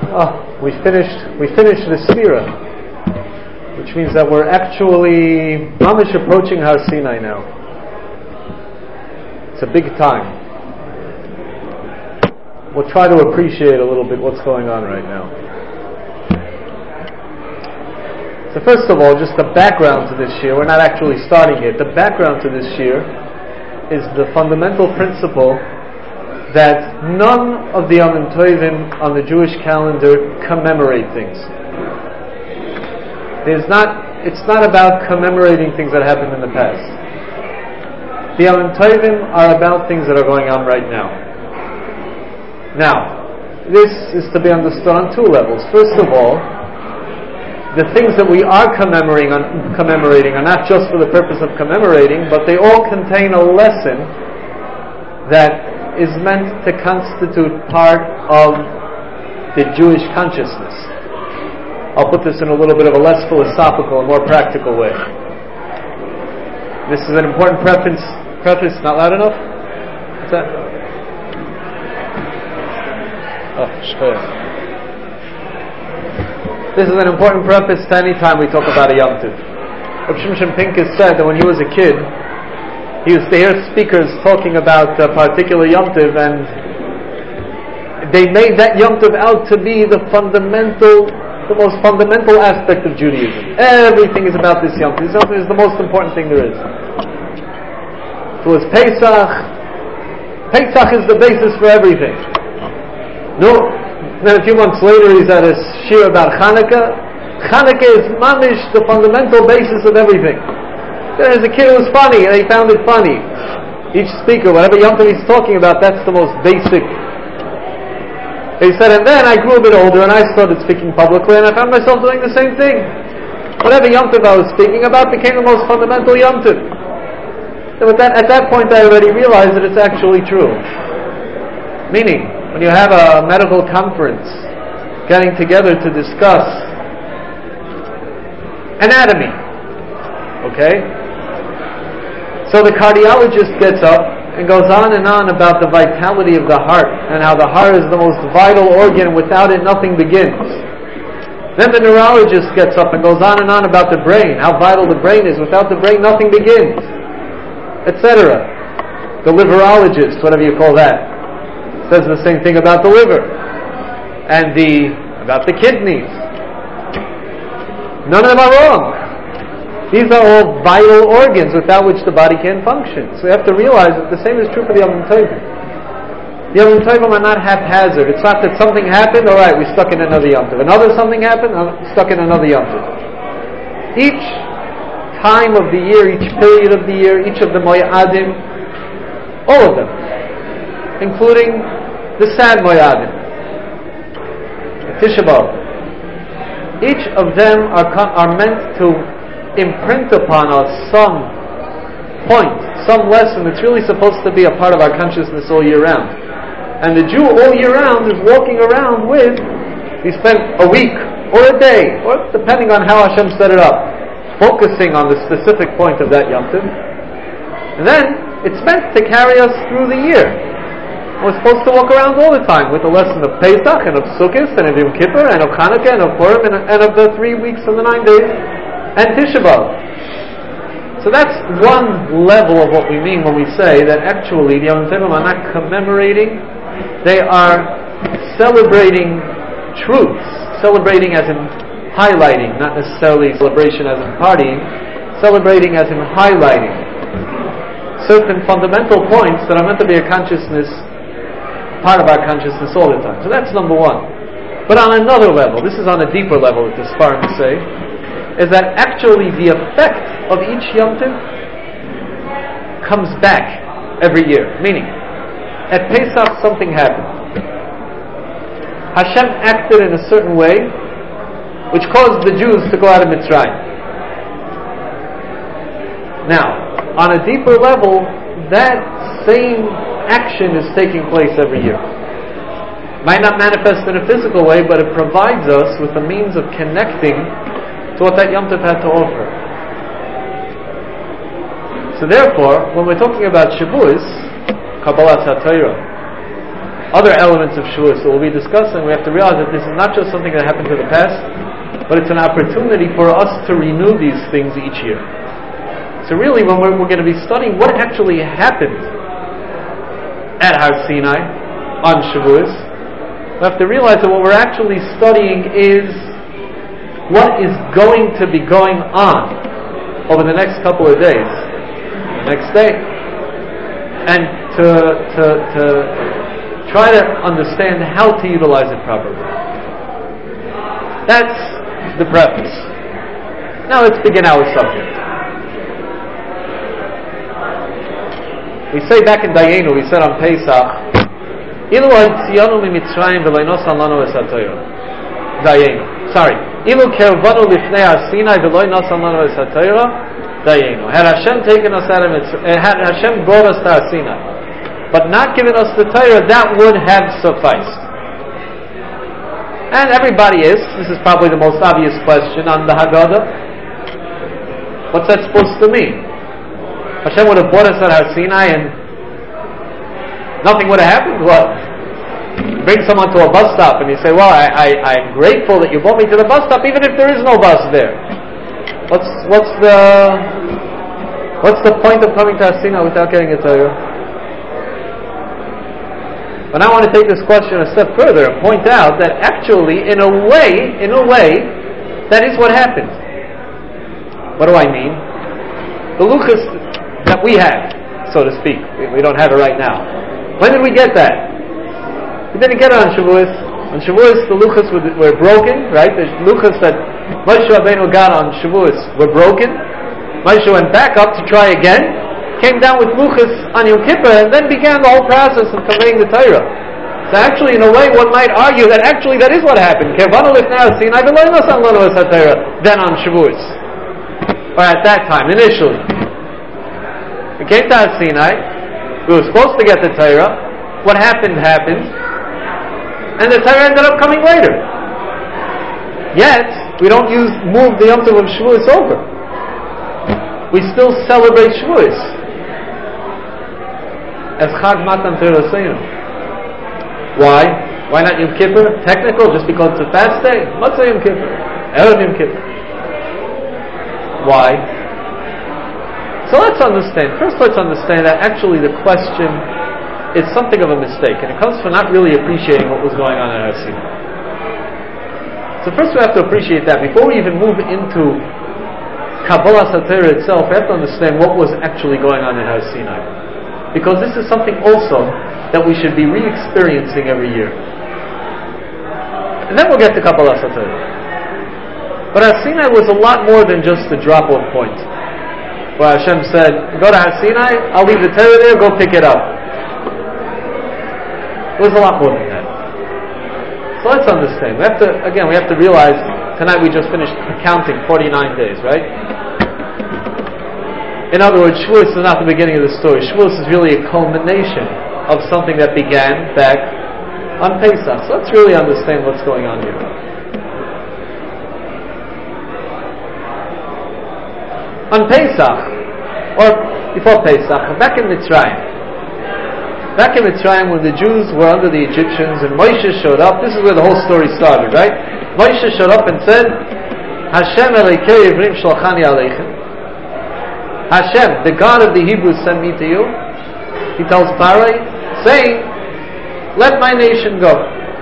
We finished the Sphira, which means that we're actually mamish approaching Har Sinai now. It's a big time. We'll try to appreciate a little bit what's going on right now. So first of all, just the background to this year. We're not actually starting it. The background to this year is the fundamental principle that none of the Yom Tovim on the Jewish calendar commemorate things. It's not about commemorating things that happened in the past. The Yom Tovim are about things that are going on right now. Now, this is to be understood on two levels. First of all, the things that we are commemorating are not just for the purpose of commemorating, but they all contain a lesson that is meant to constitute part of the Jewish consciousness. I'll put this in a little bit of a less philosophical and more practical way. This is an important preface. Not loud enough? What's that? This is an important preface to any time we talk about a Yom Tov. Rav Shimshon Pincus said that when he was a kid, he used to hear speakers talking about a particular Yom Tov, and they made that Yom Tov out to be the most fundamental aspect of Judaism. Everything is about this Yom Tov. This Yom Tov is the most important thing there is. If it was Pesach is the basis for everything. No. Then a few months later he's at a shir about Hanukkah. Hanukkah is mamish, the fundamental basis of everything. Then as a kid it was funny, and he found it funny. Each speaker, whatever Yom Tov he's talking about, that's the most basic. He said, and then I grew a bit older and I started speaking publicly, and I found myself doing the same thing. Whatever Yom Tov I was speaking about became the most fundamental Yom Tov. So at that point I already realized that it's actually true. Meaning, when you have a medical conference getting together to discuss anatomy, okay? So the cardiologist gets up and goes on and on about the vitality of the heart and how the heart is the most vital organ, without it nothing begins. Then the neurologist gets up and goes on about the brain, how vital the brain is, without the brain nothing begins, etc. The liverologist, whatever you call that, says the same thing about the liver and about the kidneys. None of them are wrong. These are all vital organs without which the body can't function. So we have to realize that the same is true for the Yom Tovim. The Yom Tovim are not haphazard. It's not that something happened, alright, we stuck in another Yom Tov. Another something happened, stuck in another Yom Tov. Each time of the year, each period of the year, each of the Moyadim, all of them, including the sad Moyadim, Tisha B'Av, each of them are meant to imprint upon us some point, some lesson that's really supposed to be a part of our consciousness all year round. And the Jew all year round is walking around with, he spent a week or a day, or depending on how Hashem set it up, focusing on the specific point of that Yom Tov. And then it's meant to carry us through the year. We're supposed to walk around all the time with the lesson of Pesach and of Sukkot and of Yom Kippur and of Hanukkah and of Purim and of the 3 weeks and the 9 days and Tisha B'Av. So that's one level of what we mean when we say that actually the Yom Tovim are not commemorating, they are celebrating truths. Celebrating as in highlighting, not necessarily celebration as in partying, celebrating as in highlighting certain fundamental points that are meant to be a consciousness, part of our consciousness all the time. So that's number one. But on another level, this is on a deeper level that the Sfarim say, is that actually the effect of each Yom Tov comes back every year. Meaning, at Pesach something happened. Hashem acted in a certain way which caused the Jews to go out of Mitzrayim. Now, on a deeper level, that same action is taking place every year. Might not manifest in a physical way, but it provides us with a means of connecting to what that Yom Tov had to offer. So therefore, when we're talking about Shavuos, Kabbalas HaTorah, other elements of Shavuos that we'll be discussing, we have to realize that this is not just something that happened to the past, but it's an opportunity for us to renew these things each year. So really, when we're going to be studying what actually happened at Har Sinai on Shavuos, we have to realize that what we're actually studying is what is going to be going on over the next couple of days, the next day, and to try to understand how to utilize it properly. That's the preface. Now let's begin our subject. We say back in Dayenu, we said on Pesach, Ilu ha'itzianu miMitzrayim v'lo nosan lanu es haTorah. Dayenu. Sorry. Ilu kervanu lifnei Har Sinai v'lo nosan lanu es haTorah. Dayenu. Had Hashem taken us out of Mitzrayim, had Hashem brought us to Har Sinai, but not given us the Torah, that would have sufficed. And everybody this is probably the most obvious question on the Haggadah. What's that supposed to mean? Hashem would have brought us at Har Sinai and nothing would have happened? What? You bring someone to a bus stop and you say, well, I'm grateful that you brought me to the bus stop even if there is no bus there. What's the point of coming to Har Sinai without getting a Torah? But I want to take this question a step further and point out that actually, in a way, that is what happened. What do I mean? The luchos that we have, so to speak, we don't have it right now. When did we get that? We didn't get it on Shavuos. On Shavuos, the luchos were broken, right? The luchos that Moshe Rabbeinu got on Shavuos were broken. Moshe went back up to try again, came down with luchos on Yom Kippur, and then began the whole process of conveying the Torah. So actually, in a way, one might argue that actually that is what happened. Then on Shavuos, or at that time, initially, we came to Har Sinai. We were supposed to get the Torah. What happened, and the Torah ended up coming later. Yet we don't move the Yom Tov of Shavuos over. We still celebrate Shavuos as Chag Matan Torah Seinu. Why? Why not Yom Kippur? Technical, just because it's a fast day. Matzah Yom Kippur, Erev Yom Kippur. Why? So let's understand. First, let's understand that actually the question is something of a mistake, and it comes from not really appreciating what was going on at Har Sinai. So first, we have to appreciate that before we even move into Kabbalah Torah itself. We have to understand what was actually going on in Har Sinai. Because this is something also that we should be re-experiencing every year. And then we'll get to Kabbalah Torah. But Har Sinai was a lot more than just a drop-off point, where Hashem said, go to Har Sinai, I'll leave the Torah there, go pick it up. It was a lot more than that. So let's understand. We have to realize, tonight we just finished counting 49 days, right? In other words, Shavuos is not the beginning of the story. Shavuos is really a culmination of something that began back on Pesach. So let's really understand what's going on here. On Pesach, or before Pesach, back in Mitzrayim, when the Jews were under the Egyptians and Moshe showed up, this is where the whole story started, right? Moshe showed up and said, Hashem Elokeinu Yivrim Shalchani Aleichem. Hashem, the God of the Hebrews, sent me to you. He tells Pharaoh, saying, let my nation go.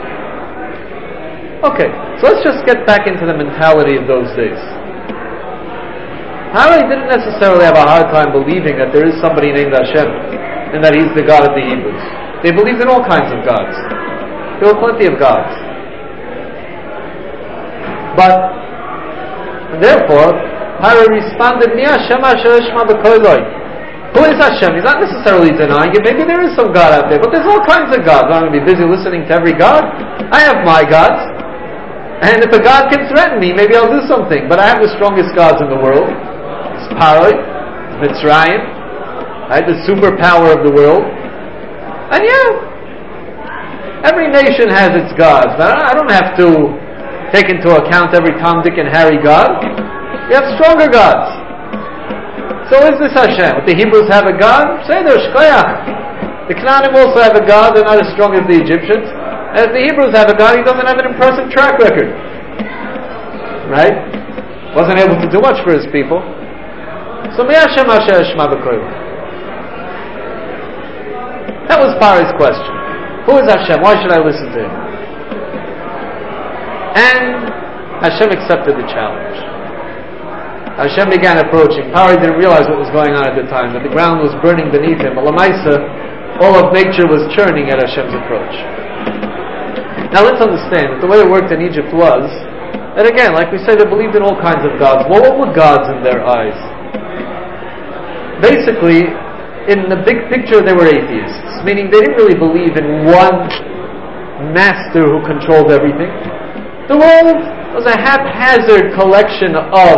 Okay, so let's just get back into the mentality of those days. Pharaoh didn't necessarily have a hard time believing that there is somebody named Hashem and that He's the God of the Hebrews. They believed in all kinds of gods. There were plenty of gods. But, therefore, Pharaoh responded, Mi Hashem asher eshma b'koloi. Who is Hashem? He's not necessarily denying it. Maybe there is some God out there, but there's all kinds of gods. I'm going to be busy listening to every God. I have my gods. And if a God can threaten me, maybe I'll do something. But I have the strongest gods in the world. It's Pharaoh, it's Mitzrayim, right? The superpower of the world. And every nation has its gods. But I don't have to take into account every Tom, Dick, and Harry God. You have stronger gods. So is this Hashem? If the Hebrews have a God, say they're shkoyach. The Canaanim also have a God, they're not as strong as the Egyptians. And if the Hebrews have a God, he doesn't have an impressive track record. Right? Wasn't able to do much for his people. So Mi Hashem asher eshma b'koil. That was Paro's question. Who is Hashem? Why should I listen to him? And Hashem accepted the challenge. Hashem began approaching. Paro didn't realize what was going on at the time, that the ground was burning beneath him. Lamaisa, all of nature was churning at Hashem's approach. Now let's understand that the way it worked in Egypt was that, again, like we say, they believed in all kinds of gods. Well, what were gods in their eyes? Basically, in the big picture, they were atheists, meaning they didn't really believe in one master who controlled everything. The world was a haphazard collection of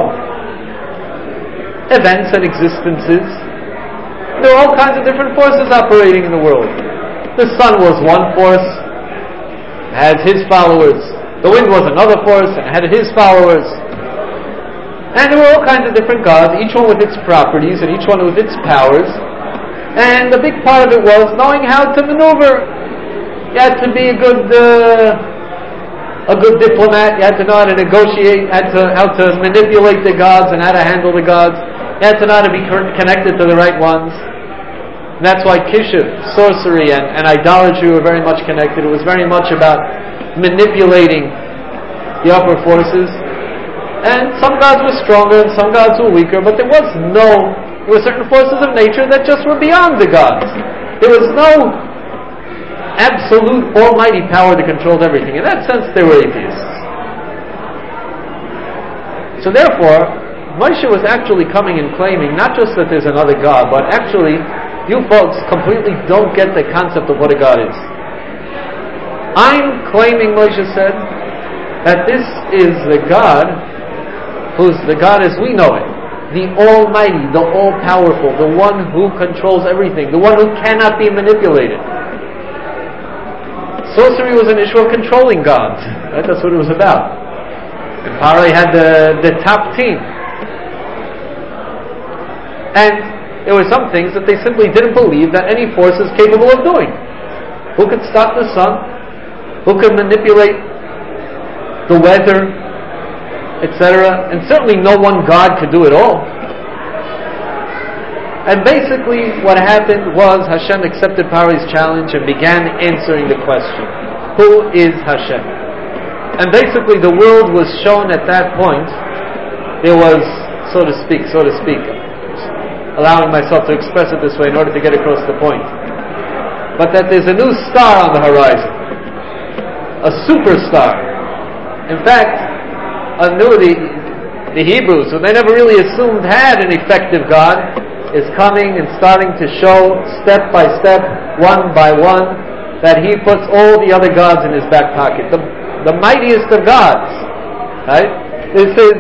events and existences. There were all kinds of different forces operating in the world. The sun was one force, had his followers. The wind was another force, and had his followers. And there were all kinds of different gods, each one with its properties and each one with its powers. And the big part of it was knowing how to maneuver. You had to be a good diplomat. You had to know how to negotiate, how to manipulate the gods and how to handle the gods. You had to know how to be connected to the right ones. And that's why Kishiv, sorcery, and idolatry were very much connected. It was very much about manipulating the upper forces. And some gods were stronger and some gods were weaker, but there were certain forces of nature that just were beyond the gods. There was no absolute almighty power that controlled everything. In that sense, they were atheists. So therefore, Moshe was actually coming and claiming not just that there's another God, but actually, you folks completely don't get the concept of what a God is. I'm claiming, Moshe said, that this is the God who's the God as we know it, the Almighty, the All-Powerful, the one who controls everything, the one who cannot be manipulated. Sorcery was an issue of controlling gods. Right? That's what it was about. And Paro had the top team. And there were some things that they simply didn't believe that any force is capable of doing. Who could stop the sun? Who could manipulate the weather, etc.? And certainly no one God could do it all. And basically what happened was Hashem accepted Paro's challenge and began answering the question, who is Hashem? And basically the world was shown at that point. There was, so to speak, allowing myself to express it this way in order to get across the point, but that there's a new star on the horizon, a superstar. In fact, the Hebrews, who they never really assumed had an effective God, is coming and starting to show step by step, one by one, that he puts all the other gods in his back pocket. The mightiest of gods. Right? This is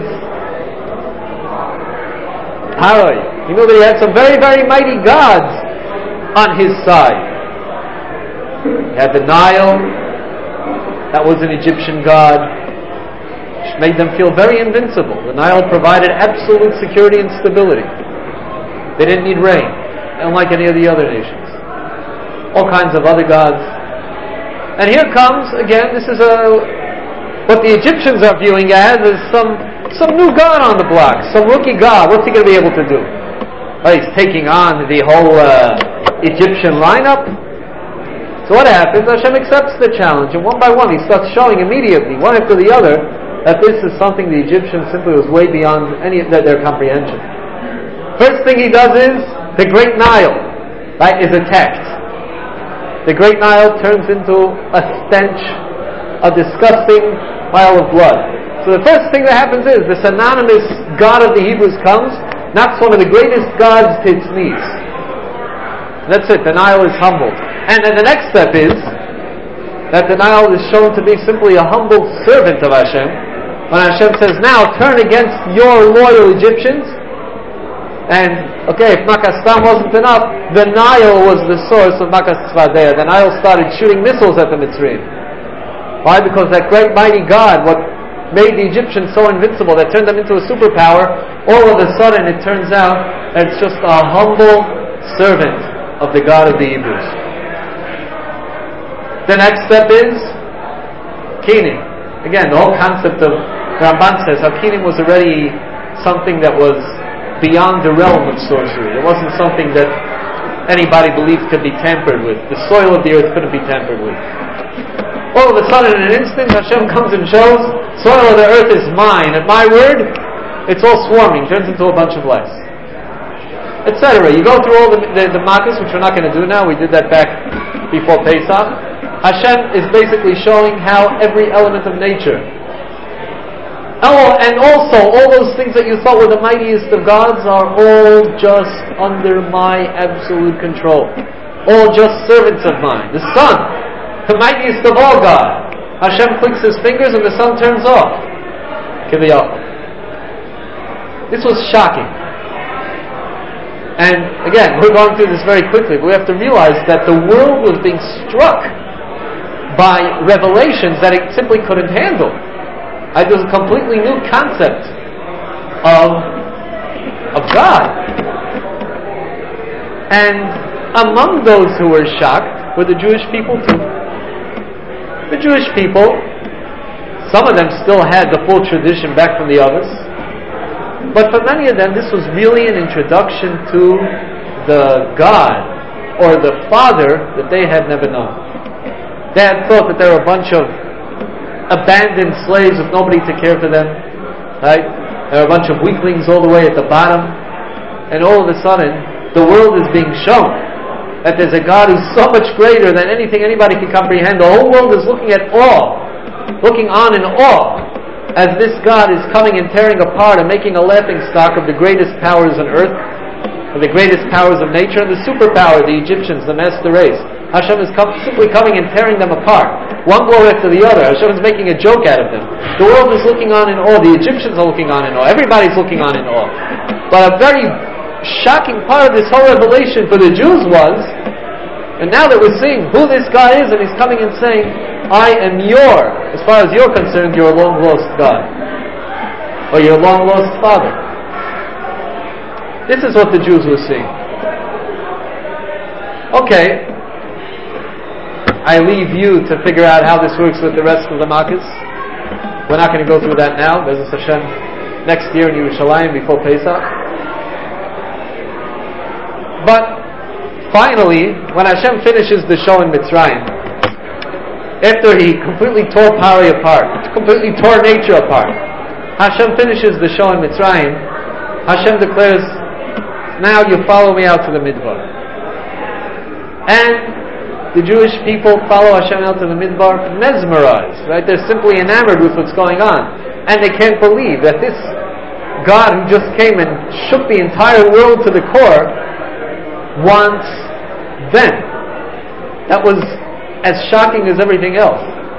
Paro. He knew that he had some very, very mighty gods on his side. He had the Nile. That was an Egyptian god, which made them feel very invincible. The Nile provided absolute security and stability. They didn't need rain, unlike any of the other nations. All kinds of other gods. And here comes, again, this is what the Egyptians are viewing as is some new god on the block, some rookie god. What's he going to be able to do? Oh, he's taking on the whole Egyptian lineup. So what happens? Hashem accepts the challenge, and one by one he starts showing immediately, one after the other, that this is something the Egyptians simply was way beyond any of their comprehension. First thing he does is, the Great Nile, right, is attacked. The Great Nile turns into a stench, a disgusting pile of blood. So the first thing that happens is, this anonymous God of the Hebrews comes, knocks one of the greatest gods to its knees. That's it, the Nile is humbled. And then the next step is, that the Nile is shown to be simply a humble servant of Hashem. When Hashem says, now turn against your loyal Egyptians, and, okay, if Makas Stam wasn't enough, the Nile was the source of Makas Tzvadeh. The Nile started shooting missiles at the Mitzrayim. Why? Because that great mighty God, what made the Egyptians so invincible, that turned them into a superpower, all of a sudden it turns out that it's just a humble servant of the God of the Hebrews. The next step is Kinim. Again, the whole concept of Ramban says how Kinim was already something that was beyond the realm of sorcery. It wasn't something that anybody believed could be tampered with. The soil of the earth couldn't be tampered with. All of a sudden, in an instant, Hashem comes and shows, soil of the earth is mine. At my word, it's all swarming, turns into a bunch of lice, etc. You go through all the makas, which we're not going to do now. We did that back before Pesach. Hashem is basically showing how every element of nature, and also all those things that you thought were the mightiest of gods are all just under my absolute control. All just servants of mine. The sun, the mightiest of all God. Hashem clicks his fingers and the sun turns off. This was shocking. And again, we're going through this very quickly, but we have to realize that the world was being struck by revelations that it simply couldn't handle. It was a completely new concept of God. And among those who were shocked were the Jewish people too. The Jewish people, some of them still had the full tradition back from the others, but for many of them this was really an introduction to the God or the Father that they had never known. They had thought that there were a bunch of abandoned slaves with nobody to care for them, right? There were a bunch of weaklings all the way at the bottom, and all of a sudden the world is being shown that there's a God who's so much greater than anything anybody can comprehend. The whole world is looking on in awe, as this God is coming and tearing apart and making a laughing stock of the greatest powers on earth, of the greatest powers of nature, and the superpower, the Egyptians, the master race. Hashem is simply coming and tearing them apart, one blow after the other. Hashem is making a joke out of them. The world is looking on in awe. The Egyptians are looking on in awe. Everybody's looking on in awe. But a very shocking part of this whole revelation for the Jews was, and now that we're seeing who this guy is, and he's coming and saying, I am as far as you're concerned, your long lost God, or your long lost Father. This is what the Jews were seeing. Okay, I leave you to figure out how this works with the rest of the makas. We're not going to go through that now. There's a Hashem next year in Yerushalayim before Pesach. But finally, when Hashem finishes the show in Mitzrayim, after he completely tore Pari apart, completely tore nature apart, Hashem finishes the show in Mitzrayim. Hashem declares, now you follow me out to the Midbar. And the Jewish people follow Hashem out to the Midbar mesmerized, right? They're simply enamored with what's going on. And they can't believe that this God who just came and shook the entire world to the core wants them. That was as shocking as everything else.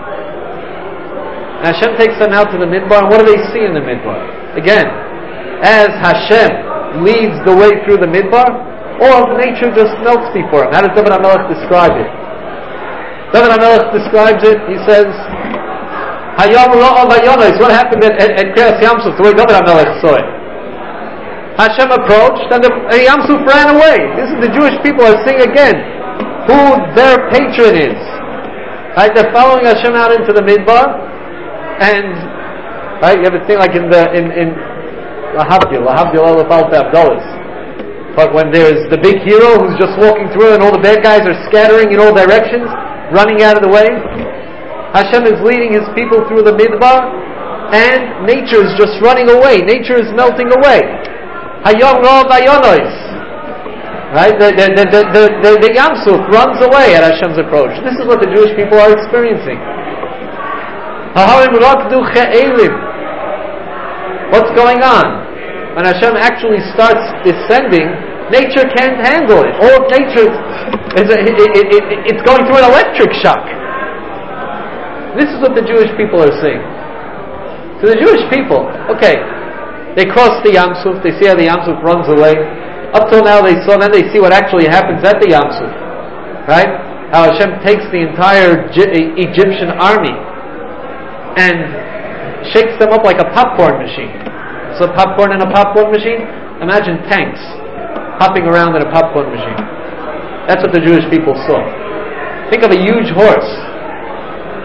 And Hashem takes them out to the Midbar, and what do they see in the Midbar? Again, as Hashem leads the way through the Midbar, all of nature just melts before him. How does David HaMelech describe it? David HaMelech describes it, he says, Hayom Ra'ah Vayonos. What happened at Kriyas Yamsuf, the way David HaMelech saw it? Hashem approached and the Yamsuf ran away. This is the Jewish people are seeing again who their patron is. Right? They're following Hashem out into the Midbar, and right, you have a thing like in Lahavdil Elef Alpei Havdalos. But when there's the big hero who's just walking through and all the bad guys are scattering in all directions, running out of the way, Hashem is leading his people through the Midbar, and nature is just running away. Nature is melting away. Hayom Ra'ah Vayonos. Right? The Yamsuf runs away at Hashem's approach. This is what the Jewish people are experiencing. What's going on? When Hashem actually starts descending, nature can't handle it. All of nature, it's going through an electric shock. This is what the Jewish people are seeing. So the Jewish people, okay, they cross the Yamsuf, they see how the Yamsuf runs away. Up till now they saw, then they see what actually happens at the Yamsuf. Right? How Hashem takes the entire Egyptian army and shakes them up like a popcorn machine. So popcorn in a popcorn machine? Imagine tanks hopping around in a popcorn machine. That's what the Jewish people saw. Think of a huge horse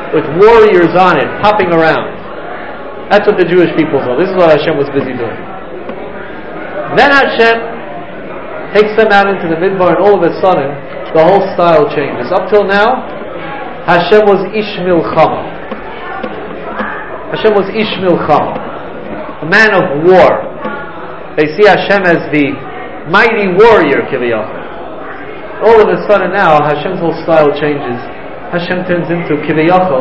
with warriors on it, popping around. That's what the Jewish people saw. This is what Hashem was busy doing. Then Hashem takes them out into the Midbar, and all of a sudden, the whole style changes. Up till now, Hashem was Ish Milchama. Hashem was Ish Milchama, a man of war. They see Hashem as the mighty warrior, Kiviyachol. All of a sudden now, Hashem's whole style changes. Hashem turns into Kiviyachol,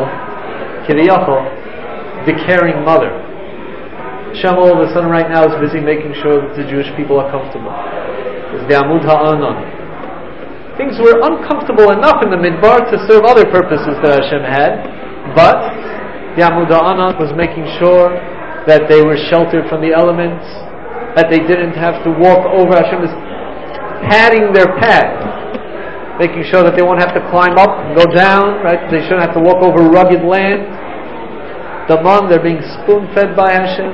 the caring mother. Hashem all of a sudden right now is busy making sure that the Jewish people are comfortable. It's the Amud Ha'anan. Things were uncomfortable enough in the Midbar to serve other purposes that Hashem had, but the Amud Ha'anan was making sure that they were sheltered from the elements, that they didn't have to walk over. Hashem is padding their path, making sure that they won't have to climb up and go down, right? They shouldn't have to walk over rugged land. Daman, they're being spoon-fed by Hashem.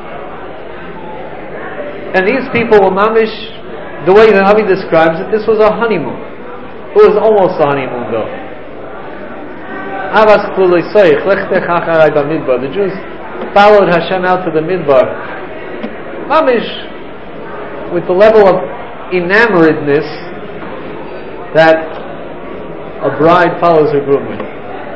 And these people were mamish, the way the Navi describes it, this was a honeymoon. It was almost a honeymoon though. The Jews followed Hashem out to the Midbar, mamish, with the level of enamoredness that a bride follows her groom with.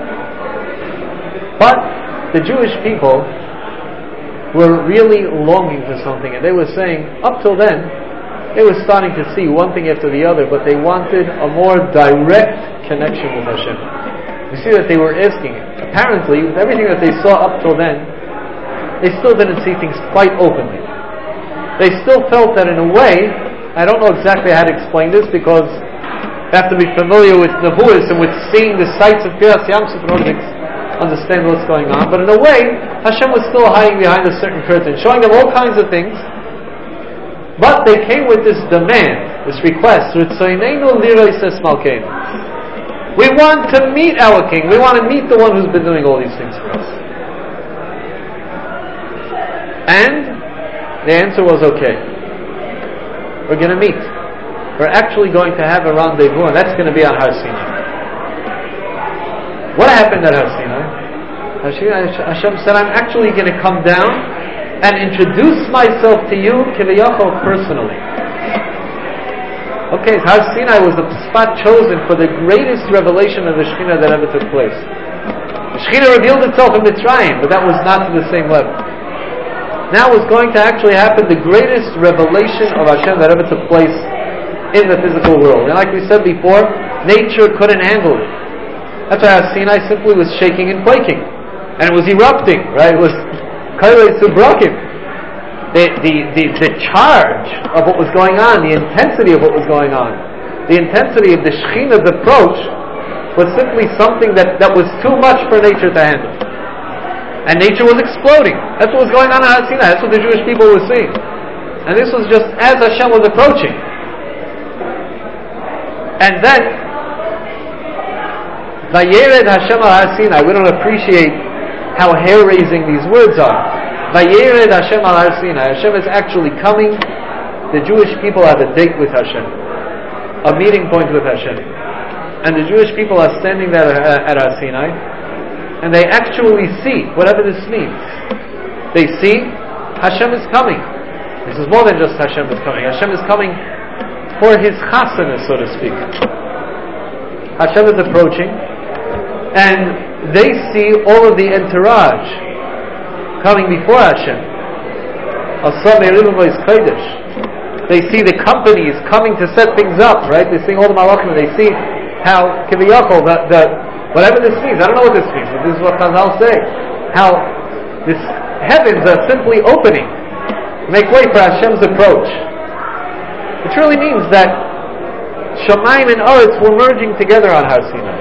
But the Jewish people were really longing for something, and they were saying, up till then, they were starting to see one thing after the other, but they wanted a more direct connection with Hashem. You see that they were asking. Apparently, with everything that they saw up till then, they still didn't see things quite openly. They still felt that in a way, I don't know exactly how to explain this, because you have to be familiar with Nebuas and with seeing the sights of Piras Yamsuf in order to understand what's going on. But in a way, Hashem was still hiding behind a certain curtain, showing them all kinds of things. But they came with this demand, this request. We want to meet our king. We want to meet the one who's been doing all these things for us. And the answer was okay. We're going to meet. We're actually going to have a rendezvous, and that's going to be on Har Sinai. What happened at Har Sinai? Hashem said, I'm actually going to come down and introduce myself to you, Kiviyachol, personally. Okay, Har Sinai was the spot chosen for the greatest revelation of the Shekhinah that ever took place. The Shekhinah revealed itself in Mitzrayim, but that was not to the same level. Now was going to actually happen the greatest revelation of Hashem that ever took place in the physical world. And like we said before, nature couldn't handle it. That's why Har Sinai simply was shaking and quaking. And it was erupting, right? It was Kailei Subrakim. The charge of what was going on, the intensity of what was going on, the intensity of the Shekhinah's approach was simply something that was too much for nature to handle. And nature was exploding. That's what was going on in Har Sinai. That's what the Jewish people were seeing. And this was just as Hashem was approaching. And then, Vayered Hashem al Har Sinai. We don't appreciate how hair-raising these words are. Vayered Hashem al Har Sinai. Hashem is actually coming. The Jewish people have a date with Hashem, a meeting point with Hashem, and the Jewish people are standing there at Har Sinai, and they actually see whatever this means. They see Hashem is coming. This is more than just Hashem is coming. Hashem is coming for His chasana, so to speak. Hashem is approaching, and they see all of the entourage coming before Hashem. They see the companies coming to set things up, right? They see all the malachim, and they see how Kiviyachol, whatever this means, I don't know what this means, but this is what Chazal say, how this heavens are simply opening to make way for Hashem's approach. Which really means that Shamayim and Aretz were merging together on Har Sinai.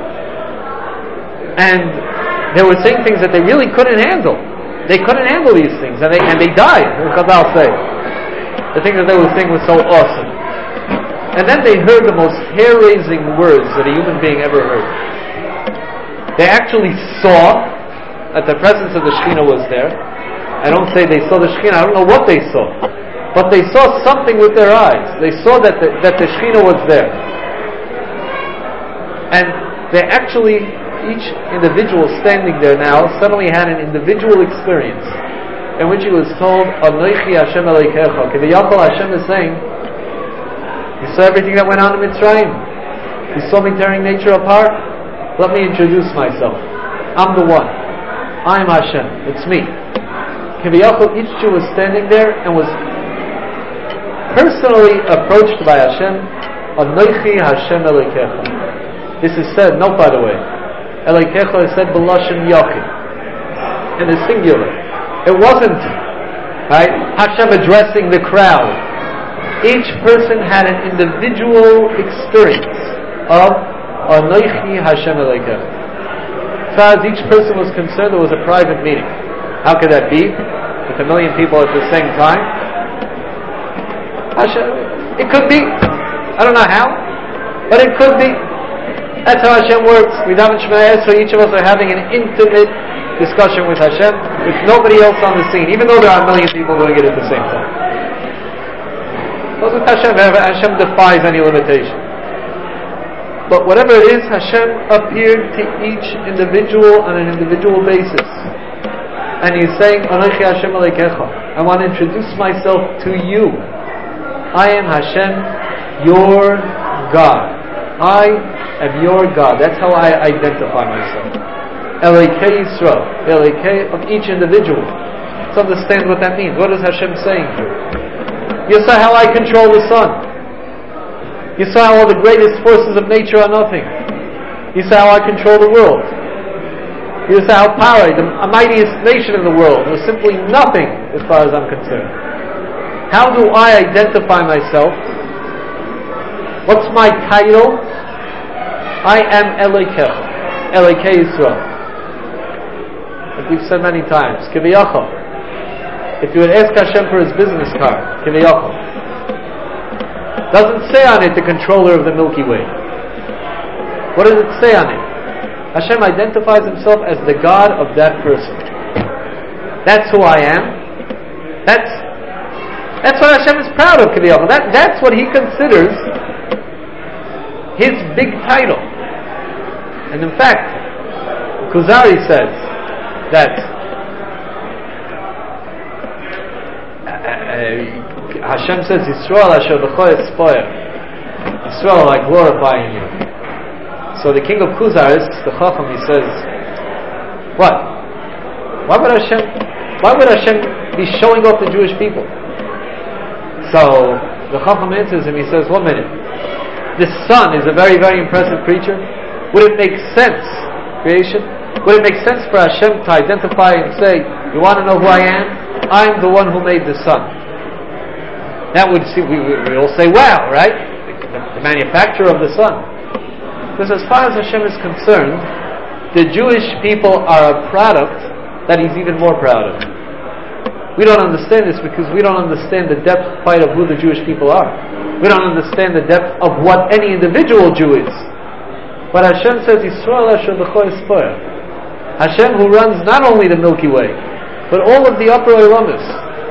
And they were saying things that they really couldn't handle. They couldn't handle these things, and they died, as Chazal say. The thing that they were saying was so awesome. And then they heard the most hair-raising words that a human being ever heard. They actually saw that the presence of the Shekhinah was there. I don't say they saw the Shekhinah, I don't know what they saw. But they saw something with their eyes. They saw that the Shekhinah was there. And they actually, each individual standing there now suddenly had an individual experience in which he was told, Anochi Hashem Elokecha. Kiviyachol Hashem is saying, you saw everything that went on in Mitzrayim. You saw me tearing nature apart. Let me introduce myself. I'm the one. I'm Hashem. It's me. Kiviyachol, each Jew was standing there and was personally approached by Hashem. Anochi Hashem Elokecha. This is said, note by the way, Elokecha is said b'lashon yachid, in the singular. It wasn't, right, Hashem addressing the crowd. Each person had an individual experience of Anochi Hashem Elokecha. As far as each person was concerned, it was a private meeting. How could that be? With 1 million people at the same time? Hashem, it could be. I don't know how, but it could be. That's how Hashem works. We daven Shema, so each of us are having an intimate discussion with Hashem, with nobody else on the scene, even though there are 1 million people doing it at the same time. But with Hashem, Hashem defies any limitation. But whatever it is, Hashem appeared to each individual on an individual basis. And He's saying, Anochi Hashem Elokecha. I want to introduce myself to you. I am Hashem, your God. I am your God. That's how I identify myself. Elokei Yisrael. Elokei of each individual. Let's understand what that means. What is Hashem saying here? You saw how I control the sun. You saw how all the greatest forces of nature are nothing. You saw how I control the world. You saw how power, the mightiest nation in the world, was simply nothing as far as I'm concerned. How do I identify myself? What's my title? I am Elokecha. Elokei Yisrael. Like we've said many times, Kiviyachol. If you would ask Hashem for his business card, Kiviyachol, doesn't say on it the controller of the Milky Way. What does it say on it? Hashem identifies himself as the God of that person. That's who I am. That's what Hashem is proud of, Kiviyachol. That's what he considers his big title. And in fact, Kuzari says that Hashem says, Yisrael Asher B'cho Espoyer. Yisrael, I glorifying you. So the king of Kuzar, the Chacham, he says, what? Why would Hashem be showing off the Jewish people? So the Chacham answers him, he says, 1 minute. The sun is a very, very impressive creature. Would it make sense, creation? Would it make sense for Hashem to identify and say, you want to know who I am? I'm the one who made the sun. That would see, we all say, wow, right? The manufacturer of the sun. Because as far as Hashem is concerned, the Jewish people are a product that He's even more proud of. We don't understand this because we don't understand the depth quite of who the Jewish people are. We don't understand the depth of what any individual Jew is. But Hashem says, Yisrael Asher B'cho Espoyer. Hashem who runs not only the Milky Way, but all of the upper Oramis.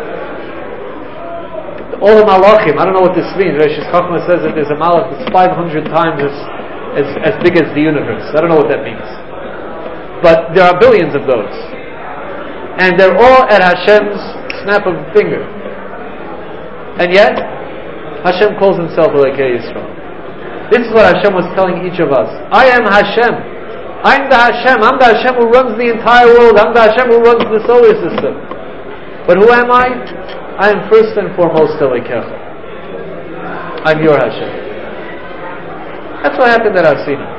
All the Malachim. I don't know what this means. Rosh Chachma says that there's a Malach that's 500 times as big as the universe. I don't know what that means. But there are billions of those. And they're all at Hashem's snap of a finger. And yet, Hashem calls himself Elokei Yisrael. This is what Hashem was telling each of us. I am Hashem. I'm the Hashem. I'm the Hashem who runs the entire world. I'm the Hashem who runs the solar system. But who am I? I am first and foremost Elokecha. I'm your Hashem. That's what happened at Har Sinai.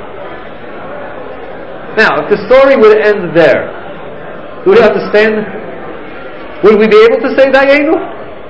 Now, if the story would end there, would we understand? Would we be able to say Dayenu?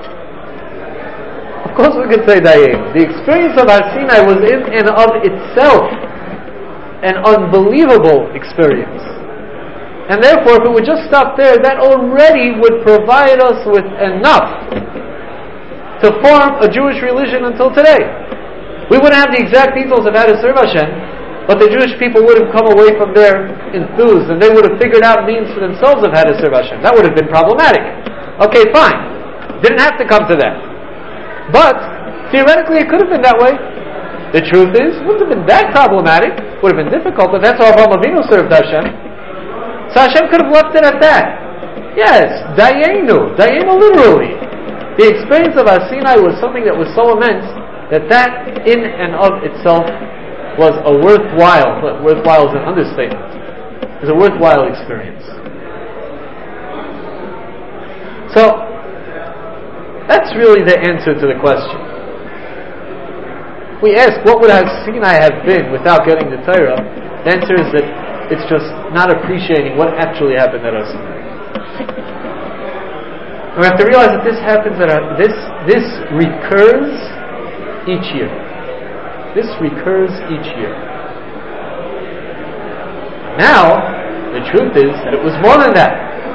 Of course we could say Dayenu. The experience of Har Sinai was in and of itself an unbelievable experience. And therefore, if it would just stop there, that already would provide us with enough to form a Jewish religion until today. We wouldn't have the exact details of how to serve Hashem, but the Jewish people would have come away from there enthused, and they would have figured out means for themselves of how to serve Hashem. That would have been problematic. Okay, fine. Didn't have to come to that. But, theoretically, it could have been that way. The truth is, it wouldn't have been that problematic. It would have been difficult, but that's how Avraham Avinu served Hashem. So Hashem could have left it at that. Yes, Dayenu literally. The experience of Har Sinai was something that was so immense that in and of itself was a worthwhile is an understatement. It was a worthwhile experience. So, that's really the answer to the question. We ask, what would Har Sinai have been without getting the Torah? The answer is that it's just not appreciating what actually happened at Har Sinai. And we have to realize that this happens this recurs each year. This recurs each year. Now, the truth is that it was more than that.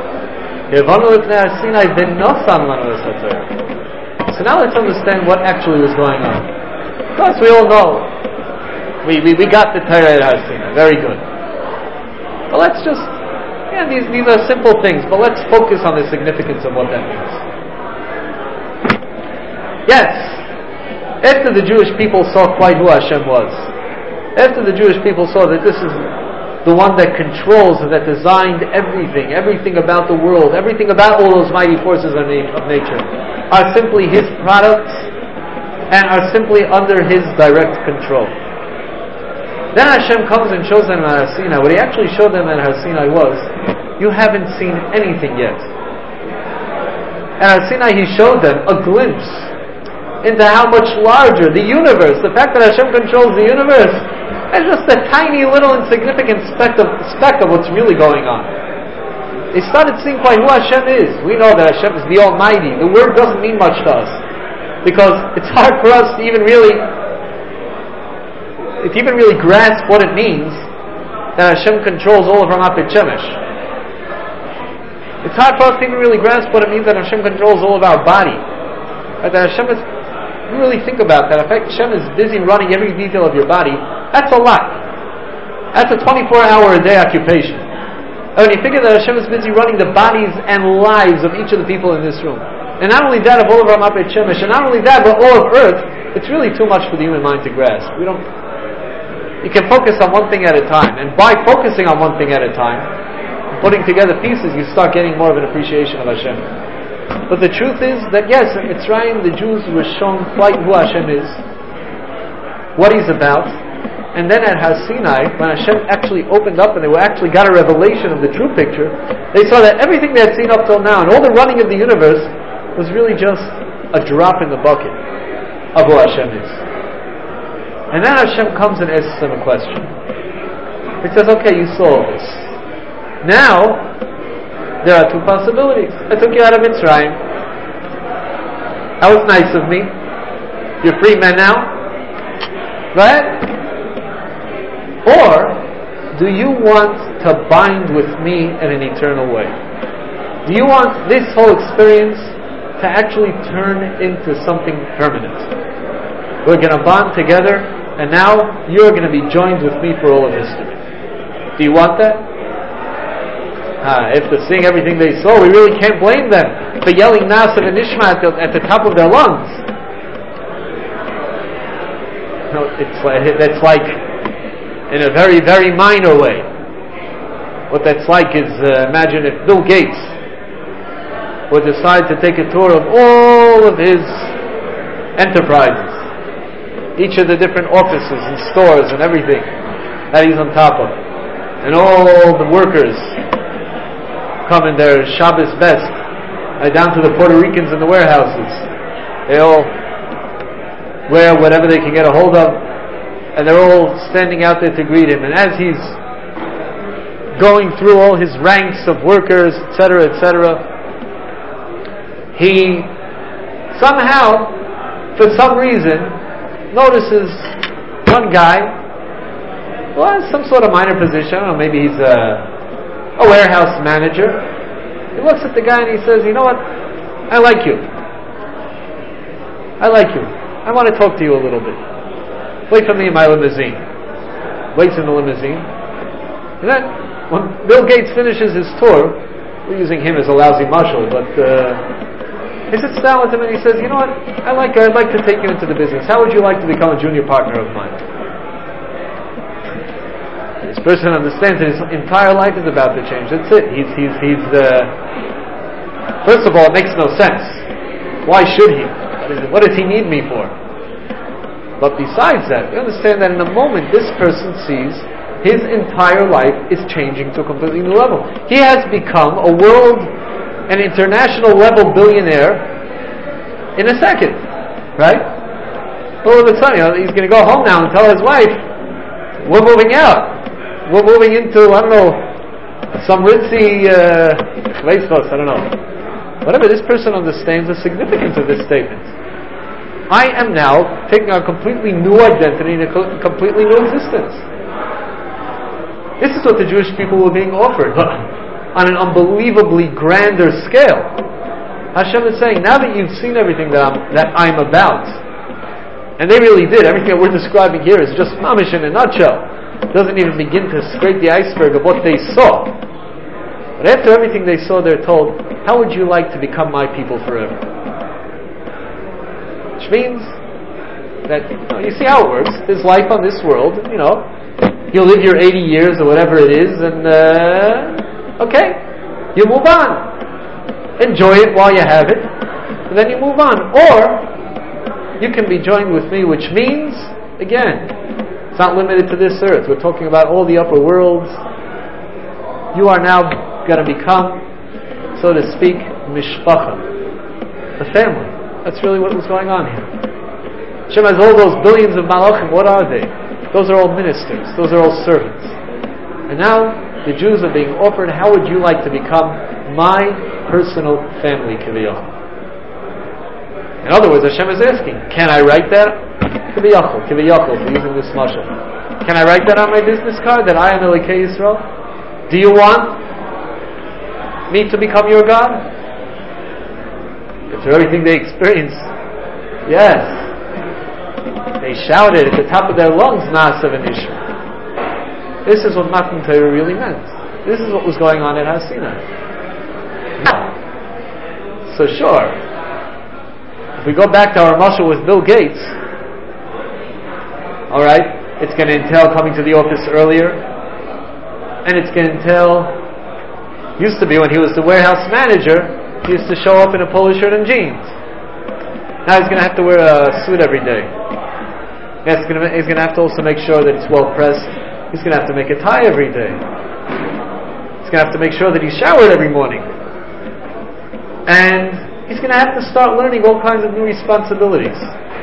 So now let's understand what actually was going on. Of course, we all know. We got the Torah at Har Sinai. Very good. But let's just, these are simple things, but let's focus on the significance of what that means. Yes, after the Jewish people saw quite who Hashem was, after the Jewish people saw that this is the one that controls and that designed everything about the world, everything about all those mighty forces of nature, are simply His products, and are simply under His direct control. Then Hashem comes and shows them at Har Sinai. What He actually showed them at Har Sinai was, you haven't seen anything yet. At Har Sinai He showed them a glimpse into how much larger the universe, the fact that Hashem controls the universe, is just a tiny little insignificant speck of what's really going on. They started seeing quite who Hashem is. We know that Hashem is the Almighty. The word doesn't mean much to us, because it's hard for us to even really grasp what it means that Hashem controls all of Ramat Beit Shemesh. It's hard for us to even really grasp what it means that Hashem controls all of our body. That Hashem is, you really think about that. In fact, Hashem is busy running every detail of your body. That's a lot. That's a 24-hour-a-day occupation. And when you figure that Hashem is busy running the bodies and lives of each of the people in this room, and not only that of all of Ramat Beit Shemesh, and not only that, but all of Earth, it's really too much for the human mind to grasp. You can focus on one thing at a time, and by focusing on one thing at a time, putting together pieces, you start getting more of an appreciation of Hashem. But the truth is that yes, in Mitzrayim, the Jews were shown quite who Hashem is, what He's about, and then at Har Sinai, when Hashem actually opened up and they actually got a revelation of the true picture, they saw that everything they had seen up till now, and all the running of the universe, was really just a drop in the bucket of who Hashem is. And then Hashem comes and asks them a question. He says, okay, you saw all this. Now, there are two possibilities. I took you out of Mitzrayim. That was nice of me. You're free men now. Right? Or, do you want to bind with me in an eternal way? Do you want this whole experience to actually turn into something permanent? We're going to bond together, and now you're going to be joined with me for all of history. Do you want that? After seeing everything they saw, we really can't blame them for yelling Na'aseh v'Nishma at the top of their lungs. No, that's like in a very, very minor way. What that's like is, imagine if Bill Gates would decide to take a tour of all of his enterprises, each of the different offices and stores and everything that he's on top of, and all the workers come in their Shabbos best, down to the Puerto Ricans in the warehouses. They all wear whatever they can get a hold of, and they're all standing out there to greet him. And as he's going through all his ranks of workers, etc., he somehow, for some reason, notices one guy who has some sort of minor position. I don't know, maybe he's a warehouse manager. He looks at the guy and he says, you know what? I like you. I want to talk to you a little bit. Wait for me in my limousine. Waits in the limousine. And then, when Bill Gates finishes his tour, we're using him as a lousy marshal, but He sits down with him and he says, you know what, I'd like to take you into the business. How would you like to become a junior partner of mine? This person understands that his entire life is about to change. That's it. First of all, it makes no sense. Why should he? What does he need me for? But besides that, you understand that in a moment this person sees his entire life is changing to a completely new level. He has become an international level billionaire in a second. Right? All of a sudden, he's going to go home now and tell his wife, we're moving out. We're moving into, I don't know, some ritzy Veistos, I don't know. Whatever, this person understands the significance of this statement. I am now taking a completely new identity and a completely new existence. This is what the Jewish people were being offered on an unbelievably grander scale. Hashem is saying, now that you've seen everything that I'm about, and they really did, everything that we're describing here is just mamish in a nutshell. It doesn't even begin to scrape the iceberg of what they saw. But after everything they saw, they're told, how would you like to become my people forever? Which means that, you see how it works. There's life on this world, you'll live your 80 years or whatever it is, and okay, you move on. Enjoy it while you have it, and then you move on. Or you can be joined with me, which means, again, it's not limited to this earth. We're talking about all the upper worlds. You are now going to become, so to speak, mishpacha, the family. That's really what was going on here. Hashem has all those billions of malachim. What are they? Those are all ministers. Those are all servants. And now the Jews are being offered, how would you like to become my personal family, kiviyachol? In other words, Hashem is asking, can I write that? Kiviyachol, using this mashal. Can I write that on my business card, that I am Elokei Yisrael? Do you want me to become your God? After everything they experienced, yes. They shouted at the top of their lungs, Na'aseh v'nishma. This is what Matan Torah really meant. This is what was going on at Har Sinai. So sure, if we go back to our mashal with Bill Gates, alright, it's going to entail coming to the office earlier, and it's going to entail, used to be when he was the warehouse manager, he used to show up in a polo shirt and jeans. Now he's going to have to wear a suit every day. He's going to have to also make sure that it's well pressed. He's going to have to make a tie every day. He's going to have to make sure that he's showered every morning. And he's going to have to start learning all kinds of new responsibilities.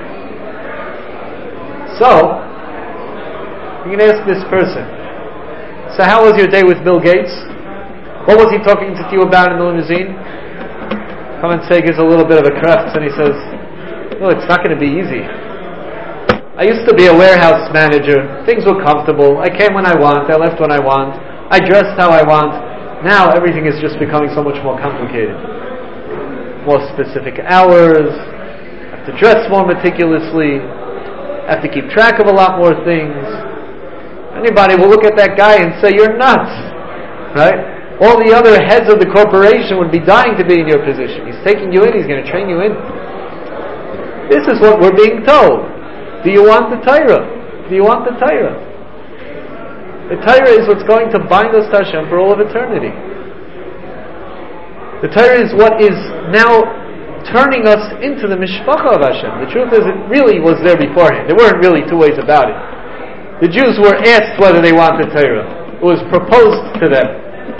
So, you can ask this person, so how was your day with Bill Gates? What was he talking to you about in the limousine? Come and say, gives a little bit of a crafts, and he says, well, it's not going to be easy. I used to be a warehouse manager. Things were comfortable. I came when I want. I left when I want. I dressed how I want. Now everything is just becoming so much more complicated. More specific hours. I have to dress more meticulously. I have to keep track of a lot more things. Anybody will look at that guy and say, you're nuts. Right? All the other heads of the corporation would be dying to be in your position. He's taking you in. He's going to train you in. This is what we're being told. Do you want the Torah? Do you want the Torah? The Torah is what's going to bind us to Hashem for all of eternity. The Torah is what is now turning us into the mishpacha of Hashem. The truth is, it really was there beforehand. There weren't really two ways about it. The Jews were asked whether they wanted Torah. It was proposed to them.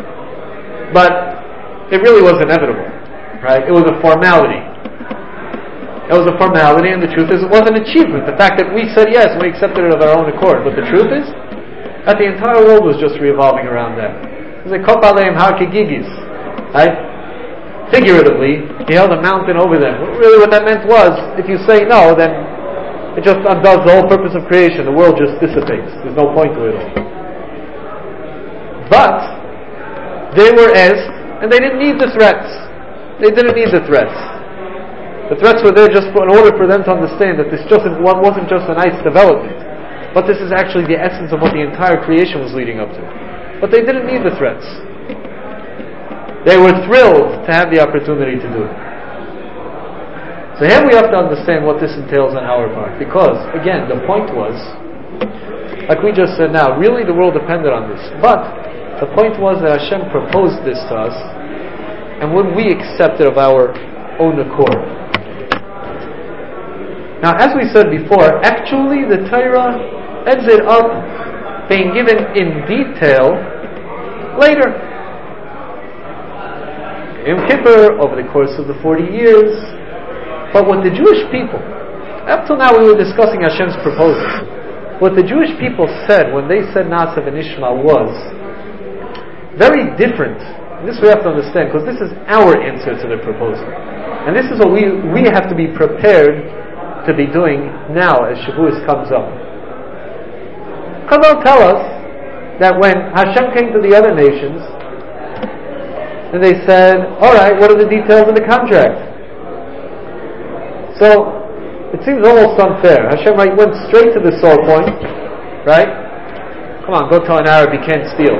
But it really was inevitable. Right? It was a formality. It was a formality, and the truth is, it was an achievement. The fact that we said yes, and we accepted it of our own accord. But the truth is, that the entire world was just revolving around that. It was a kop aleim har kegigis. Right? Figuratively, he held a mountain over them. Really what that meant was, if you say no, then it just undoes the whole purpose of creation. The world just dissipates. There's no point to it all. But they were asked, and they didn't need the threats. They didn't need the threats. The threats were there just in order for them to understand that this wasn't just a nice development, but this is actually the essence of what the entire creation was leading up to. But they didn't need the threats. They were thrilled to have the opportunity to do it. So here we have to understand what this entails on our part. Because, again, the point was, like we just said now, really the world depended on this. But the point was that Hashem proposed this to us, and when we accept it of our own accord. Now, as we said before, actually the Torah ended up being given in detail later. Yom Kippur, over the course of the 40 years. But what the Jewish people, up till now we were discussing Hashem's proposal. What the Jewish people said when they said Naasav and Ishmael was very different. And this we have to understand, because this is our answer to the proposal. And this is what we have to be prepared to be doing now as Shavuos comes up. Chazal tell us that when Hashem came to the other nations, and they said, alright, what are the details of the contract? So, it seems almost unfair. Hashem went straight to the sore point, right? Come on, go tell an Arab he can't steal.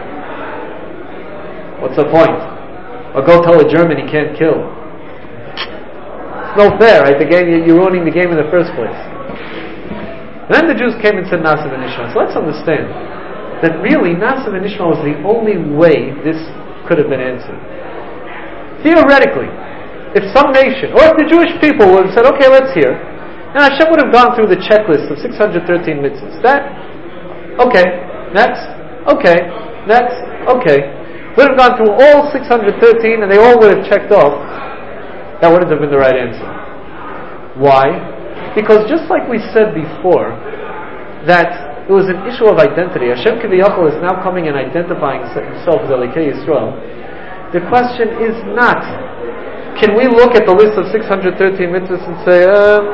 What's the point? Or go tell a German he can't kill. It's no fair, right? The game, you're ruining the game in the first place. And then the Jews came and said Naasav and Ishmael. So let's understand that really Naasav and Ishmael was the only way this could have been answered. Theoretically, if some nation, or if the Jewish people would have said, okay, let's hear, and Hashem would have gone through the checklist of 613 mitzvahs. That, okay, next, okay, next, okay. Would have gone through all 613 and they all would have checked off. That wouldn't have been the right answer. Why? Because just like we said before, that it was an issue of identity. Hashem Kiviyachol is now coming and identifying himself as Elikei Yisrael. The question is not, can we look at the list of 613 mitzvahs and say,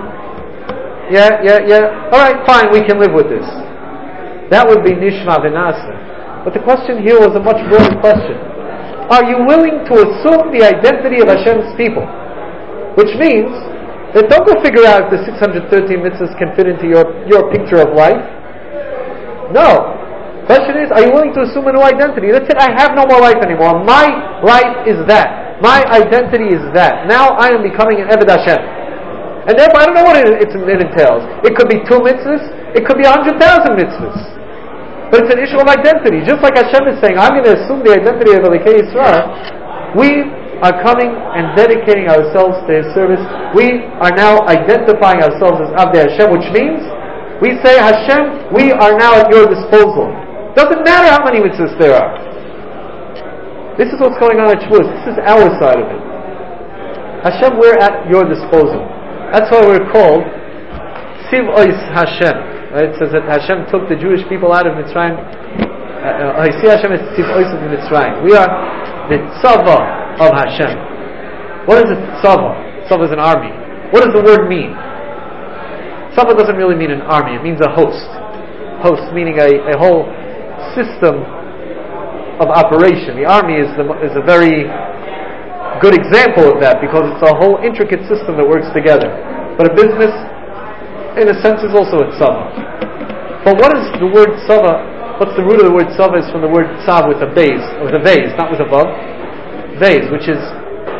alright, fine, we can live with this. That would be Nishma V'Nasa. But the question here was a much broader question. Are you willing to assume the identity of Hashem's people? Which means that don't go figure out if the 613 mitzvahs can fit into your picture of life. No. Question is, are you willing to assume a new identity? That's it, I have no more life anymore. My life is that. My identity is that. Now I am becoming an Eved Hashem. And therefore I don't know what it entails. It could be 2 mitzvahs, it could be 100,000 mitzvahs. But it's an issue of identity. Just like Hashem is saying, I'm going to assume the identity of Elikei Yisrael, we are coming and dedicating ourselves to His service. We are now identifying ourselves as Avdei Hashem, which means we say, Hashem, we are now at your disposal. Doesn't matter how many mitzvahs there are. This is what's going on at Shavuos. This is our side of it. Hashem, we're at your disposal. That's why we're called Siv Ois Hashem. Right? It says that Hashem took the Jewish people out of Mitzrayim. Hashem is Siv Ois of Mitzrayim. We are the Tzava of Hashem. What is a Tzava? Tzava is an army. What does the word mean? Tzava doesn't really mean an army. It means a host. Host meaning a whole system of operation. The army is a very good example of that because it's a whole intricate system that works together. But a business, in a sense, is also a tzava. But what is the word tzava? What's the root of the word tzava? Is from the word tzav with a vase, or the vase, not with a vav. Vase, which is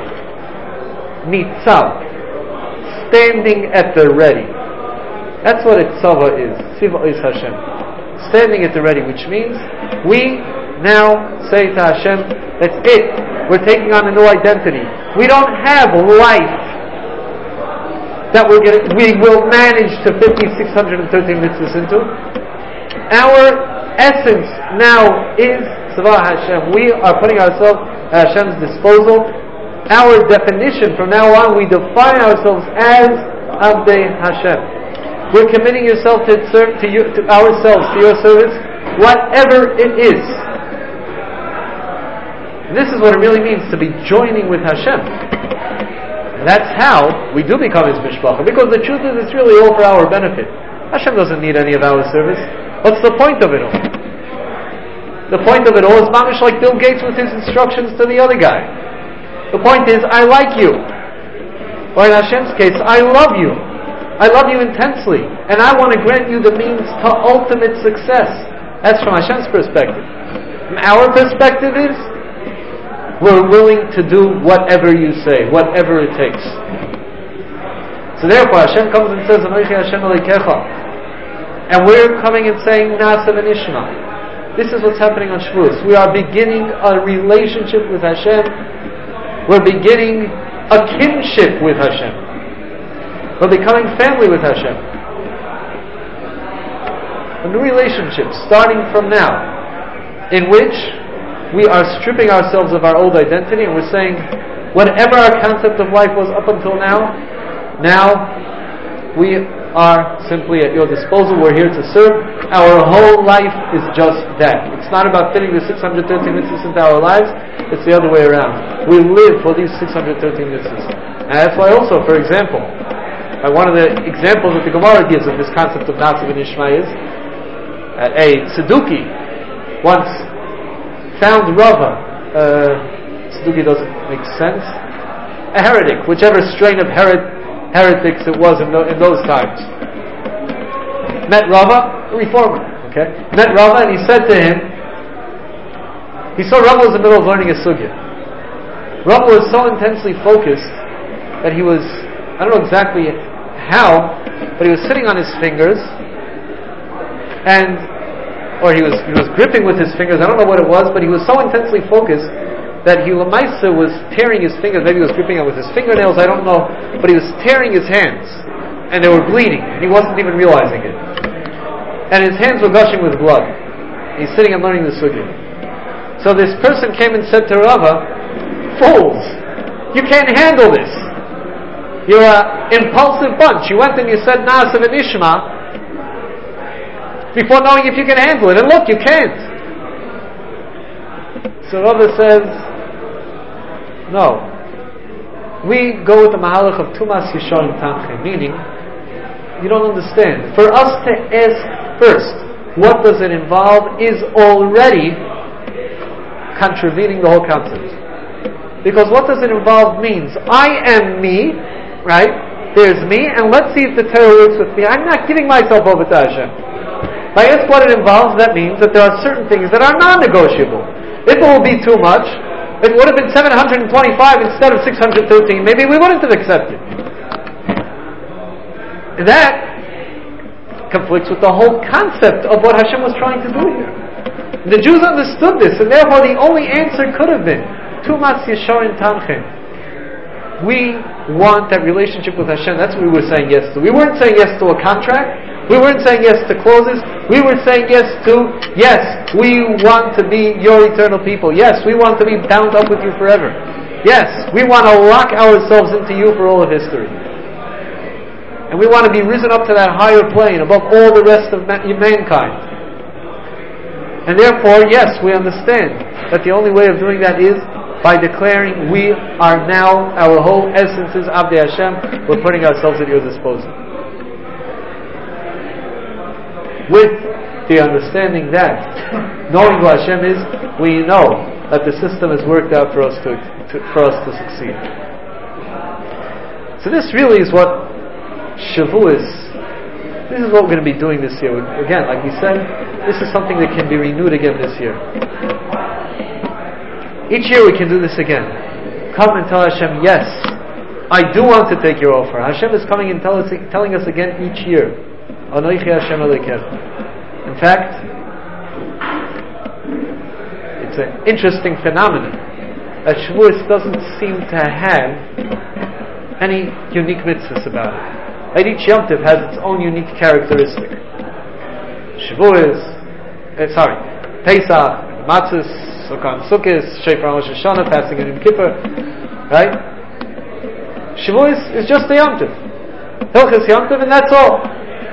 nitzav, standing at the ready. That's what a tzava is. Siva is Hashem, standing at the ready, which means we now say to Hashem, that's it. We're taking on a new identity. We don't have life that we will manage to fit these 613 mitzvahs into. Our essence now is Tzava Hashem. We are putting ourselves at Hashem's disposal. Our definition from now on, we define ourselves as Avdei Hashem. We're committing ourselves to your service, whatever it is. And this is what it really means to be joining with Hashem. And that's how we do become His Mishpacha. Because the truth is, it's really all for our benefit. Hashem doesn't need any of our service. What's the point of it all? The point of it all is mamish like Bill Gates with his instructions to the other guy. The point is, I like you. Or in Hashem's case, I love you. I love you intensely. And I want to grant you the means to ultimate success. That's from Hashem's perspective. From our perspective is, we're willing to do whatever you say, whatever it takes. So therefore Hashem comes and says, Anochi Hashem Elokecha. And we're coming and saying, Na'aseh v'nishma. This is what's happening on Shavuos. We are beginning a relationship with Hashem. We're beginning a kinship with Hashem. We're becoming family with Hashem. A new relationship starting from now, in which we are stripping ourselves of our old identity and we're saying, whatever our concept of life was up until now we are simply at your disposal. We're here to serve. Our whole life is just that. It's not about fitting the 613 mitzvahs into our lives. It's the other way around. We live for these 613 mitzvahs. And that's why also, for example, one of the examples that the Gemara gives of this concept of Na'aseh v'nishma is a Tzeduki once found Rava. Tzeduki doesn't make sense. A heretic, whichever strain of heretics it was in those times. Met Rava, a reformer. Okay, met Rava and he said to him, he saw Rava was in the middle of learning a sugya. Rava was so intensely focused that he was, I don't know exactly how, but he was sitting on his fingers, or he was gripping with his fingers. I don't know what it was, but he was so intensely focused that he Lamaisa was tearing his fingers. Maybe he was gripping it with his fingernails, I don't know, but he was tearing his hands, and they were bleeding, and he wasn't even realizing it. And his hands were gushing with blood. He's sitting and learning the sugya. So this person came and said to Rava, "Fools! You can't handle this. You're an impulsive bunch. You went and you said Na'aseh v'nishma before knowing if you can handle it. And look, you can't." So Rava says, no. We go with the mahalach of Tumas Yisharim Tamche, meaning, you don't understand. For us to ask first, what does it involve, is already contravening the whole concept. Because what does it involve means, I am me, right? There's me, and let's see if the Torah works with me. I'm not giving myself over to Hashem. If I ask what it involves, that means that there are certain things that are non-negotiable. If it will be too much, if it would have been 725 instead of 613, maybe we wouldn't have accepted. And that conflicts with the whole concept of what Hashem was trying to do here. The Jews understood this, and therefore the only answer could have been Tumas Yisharim Tamchem. We want that relationship with Hashem. That's what we were saying yes to. We weren't saying yes to a contract. We weren't saying yes to clauses. We were saying yes to, yes, we want to be your eternal people. Yes, we want to be bound up with you forever. Yes, we want to lock ourselves into you for all of history. And we want to be risen up to that higher plane above all the rest of mankind. And therefore, yes, we understand that the only way of doing that is by declaring we are now, our whole essence is Avdei Hashem, we're putting ourselves at your disposal. With the understanding that, knowing who Hashem is, we know that the system has worked out for us to succeed. So this really is what Shavuos, this is what we're going to be doing this year. Again, like we said, this is something that can be renewed again this year. Each year we can do this again. Come and tell Hashem, yes, I do want to take your offer. Hashem is coming and telling us again each year. Anochi Hashem Elokecha. In fact, it's an interesting phenomenon that Shavuos doesn't seem to have any unique mitzvahs about it. Right? Each Yom Tov has its own unique characteristic. Shavuos, Pesach, Matzos, Sukkot, Shofar Rosh Hashanah, fasting and Yom Kippur, right? Shavuos is just a Yom Tov, Hilchos Yom Tov, and that's all.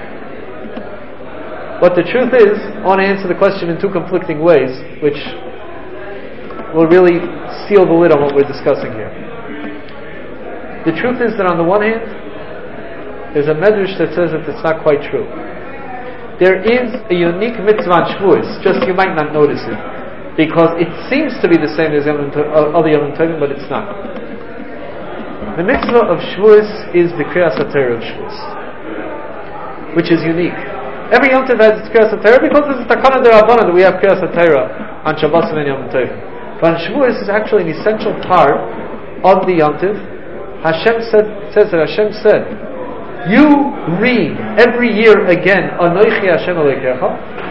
But the truth is, I want to answer the question in two conflicting ways, which will really seal the lid on what we're discussing here. The truth is that on the one hand, there's a medrash that says that it's not quite true. There is a unique mitzvah on Shavuos, just you might not notice it, because it seems to be the same as other Yom Tovim, but it's not. The mitzvah of Shavuos is the Kriyas HaTorah of Shavuos, which is unique. Every Yom Tov has its Kriyas HaTorah because it's Takana D'Rabbanan that we have Kriyas HaTorah on Shabbos and Yom Tov. But Shavuos is actually an essential part of the Yom Tov. Hashem said you read every year again, Anochi Hashem Elokecha,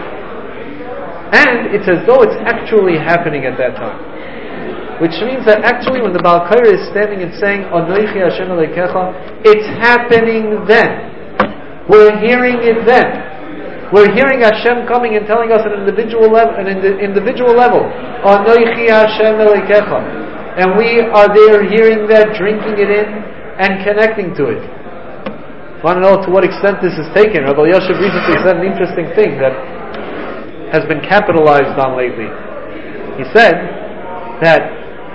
and it's as though it's actually happening at that time. Which means that actually when the Baal Koreh is standing and saying, Anochi Hashem Elokecha, it's happening then. We're hearing it then. We're hearing Hashem coming and telling us at an individual level, Anochi Hashem Elokecha. And we are there hearing that, drinking it in, and connecting to it. I want to know to what extent this is taken. Rabbi Yoshev recently said an interesting thing that has been capitalized on lately. He said that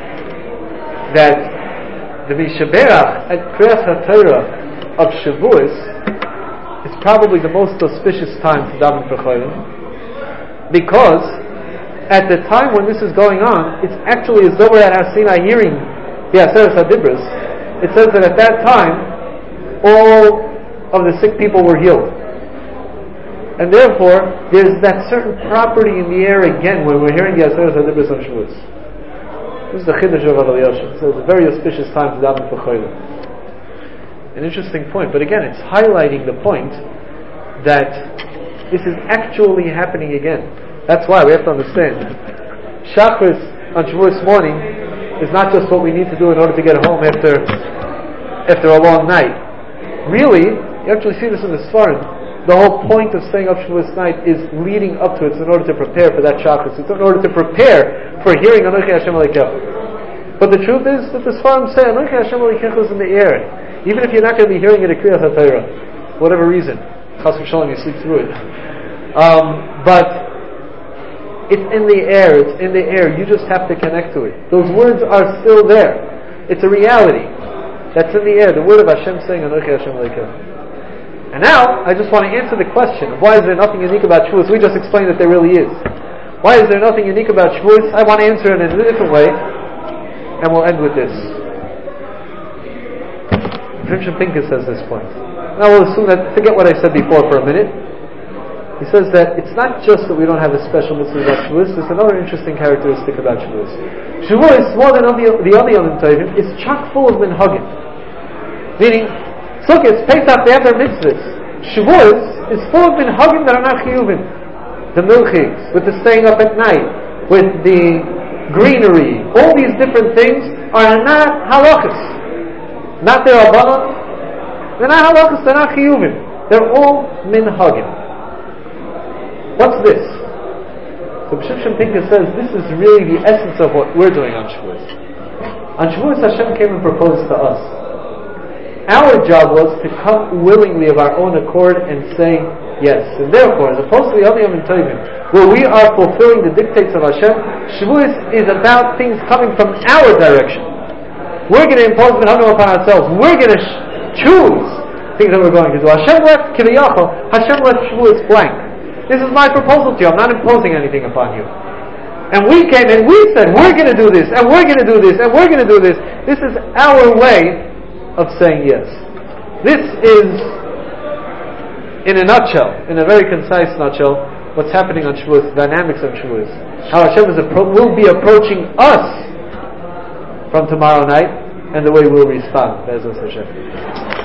the Mishaberach at Kriyas HaTorah of Shavuos is probably the most auspicious time to daven for Cholim, because at the time when this is going on, it's actually as though we're at Har Sinai hearing the Aseret HaDibros. It says that at that time, all of the sick people were healed. And therefore, there's that certain property in the air again when we're hearing the Aseret HaDibros on Shavuos. This is the Chiddush of Rabbi Yoshev. So it's a very auspicious time to daven for Cholim. An interesting point, but again, it's highlighting the point that this is actually happening again. That's why we have to understand. Shachris on Shavuos morning is not just what we need to do in order to get home after a long night. Really, you actually see this in the Sfarim. The whole point of staying up Shavuos night is leading up to it. It's in order to prepare for that Shachris. It's in order to prepare for hearing Anochi Hashem Elokecha. But the truth is that the Sfarim say Anochi Hashem Elokecha is in the air. Even if you're not going to be hearing it at Kriyas HaTorah, for whatever reason, Chas v'Shalom, you sleep through it. But it's in the air. It's in the air. You just have to connect to it. Those words are still there. It's a reality that's in the air. The word of Hashem saying Anochi Hashem Elokecha. And now, I just want to answer the question of why is there nothing unique about Shavuos. We just explained that there really is. Why is there nothing unique about Shavuos? I want to answer it in a different way, and we'll end with this. Shimshon Pincus says this point. Now we'll assume that, forget what I said before for a minute. He says that it's not just that we don't have a special mitzvah about Shavuos, there's another interesting characteristic about Shavuos. Shavuos, more than the other Yom Tovim, is chock full of minhagim. Meaning, Sukkot, Pesach, they have their mitzvahs. Shavuos is full of minhagim that are not chiyuvim. The milchiks, with the staying up at night, with the greenery, all these different things are not halachas. Not their Rabbanon. They're not halachas, they're not chiyuvim. They're all minhagim. What's this? So Shimshon Pincus says this is really the essence of what we're doing on Shavuos. On Shavuos, Hashem came and proposed to us. Our job was to come willingly of our own accord and say yes. And therefore, as opposed to the other Yom Tovim, where we are fulfilling the dictates of Hashem, Shavuos is about things coming from our direction. We're going to impose minhagim upon ourselves. We're going to choose things that we're going to do. Hashem left Kiviyachol, Hashem left Shavuos blank. This is my proposal to you. I'm not imposing anything upon you. And we came and we said, we're going to do this, and we're going to do this, and we're going to do this. This is our way of saying yes. This is, in a nutshell, in a very concise nutshell, what's happening on Shavuos, the dynamics of Shavuos. How Hashem will be approaching us from tomorrow night, and the way we'll respond. Be'ezus Hashem.